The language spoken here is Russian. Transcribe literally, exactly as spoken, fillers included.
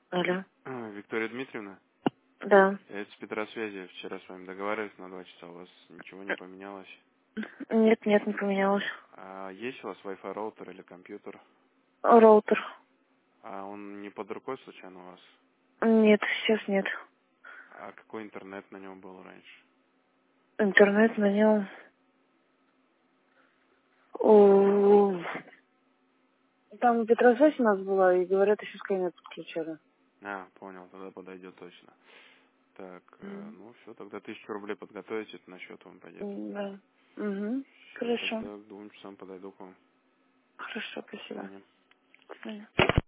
Алло. А, Виктория Дмитриевна, Да. это с Петросвязи. Вчера с вами договаривались на два часа, у вас ничего не поменялось. Нет, нет, не поменялось. А есть у вас Wi-Fi роутер или компьютер? Роутер. А он не под рукой случайно у вас? Нет, сейчас нет. А какой интернет на нем был раньше? Интернет на нем. О, Там Петросвязь у нас была, и говорят, еще Скайнет подключали. А, понял, тогда подойдет точно. Так, э, М, ну все, тогда тысячу рублей подготовите, это на счет вам пойдет. Да. Угу. Все, Хорошо. тогда к двум часам подойду к вам. Хорошо, До спасибо. свидания. До свидания.